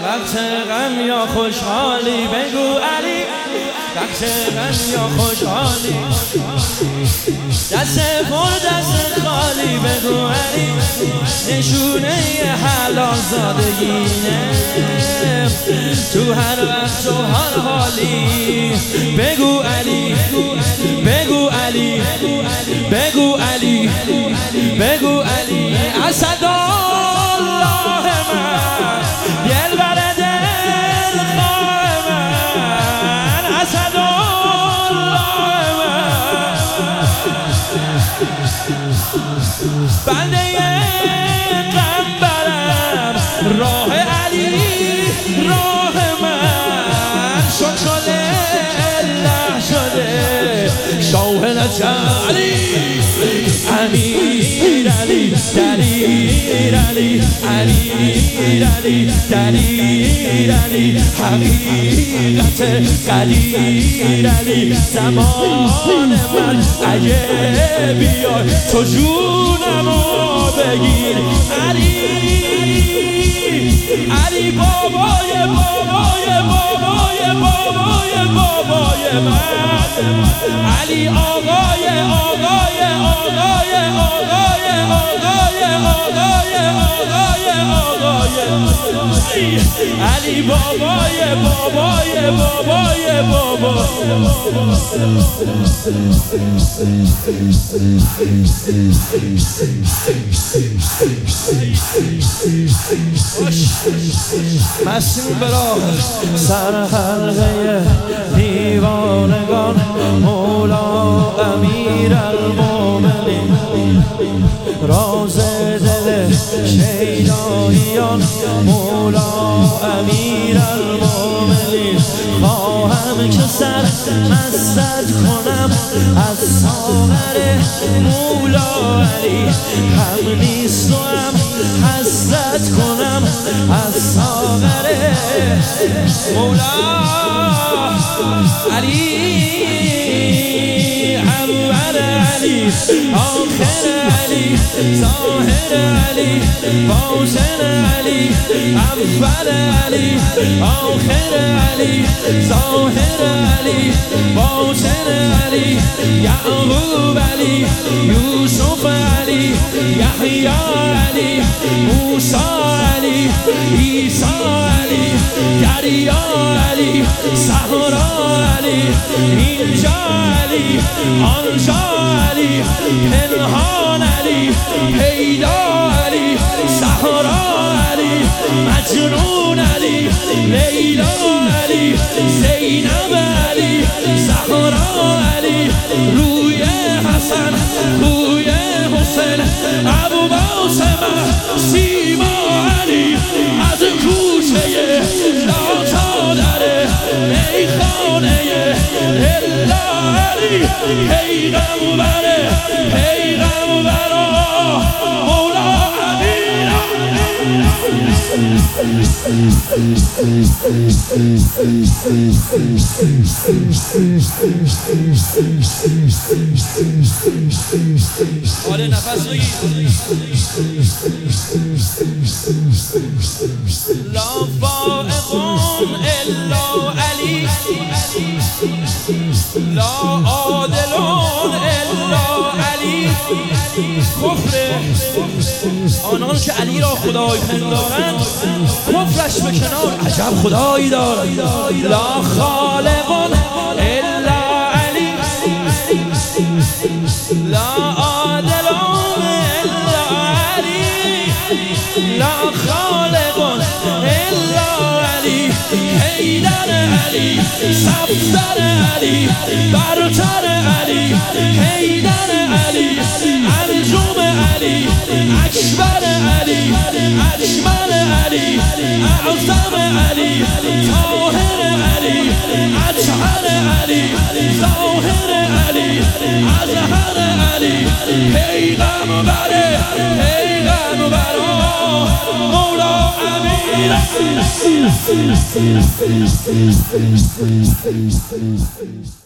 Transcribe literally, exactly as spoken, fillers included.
وقت غم یا خوشحالی بگو علی، وقت غم یا خوشحالی، دست پر دست خالی بگو علی، نشونه حلال زادگینه تو هر وقت و هر حالی. بگو علی، بگو علی، بگو علی، بگو علی، اسدالله من، دلبر دلخواه من، اسدالله من، بنده قنبرم، راه علی راه من، شد شده الله شده شاهد علی، امیر علی، دلیر علی، امیر علی، دلیر علی، حقیقت قدیر علی. زمان من اگه بیای تو جونمو بگیر علی، علی بابای بابای بابای بابای بابای من، علی آقای آقای آقای آقای آقای آقای آقای آقای علی بابای بابای بابای بابا. مسیم براه سر حلقه دیوانگان، مولا امیر المومنین، راز دل شیداییان، مولا امیر المومنین. خواهم که سر مسجد کنم از ساغر مولا علی، هم نیست و هم حسرت کنم از ساغر مولا علی. اول علی، آخر علی، ظاهر علی، باطن علی، اول علی، آخر علی، ظاهر علی، باطن علی، یعقوب علی، یوسف علی، یحیی علی، موسی علی، عیسی علی، دریا علی، صحرا علی، اینجا علی، آنجا علی، پنهان علی، پیدا علی، صحرا علی، مجنون علی، لیلا علی، زینب علی، زهرا علی، روی حسن، روی حسین، عباس سیما علی، از کوچه لا تا در میخانه الا علی، پیغمبر پیغمبر مولا امیر. آره نفس بگیر. لا فائقون الا علی، لا عادلون الا علی. کفر آنان که علی را خدای پندارند کفرش به کنار عجب خدایی دارد. لا خالقون الا علی، لا عادلون الا علی، لا خالقون الا علی. حیدر علی، صفدر علی، برتر علی، حیدر علی، انجم علی، اکبر علی، اجمل علی، اعظم علی، طاهر علی، اطهر علی، ظاهر علی، اظهر علی، پیغمبر پیغمبر مولا امیر.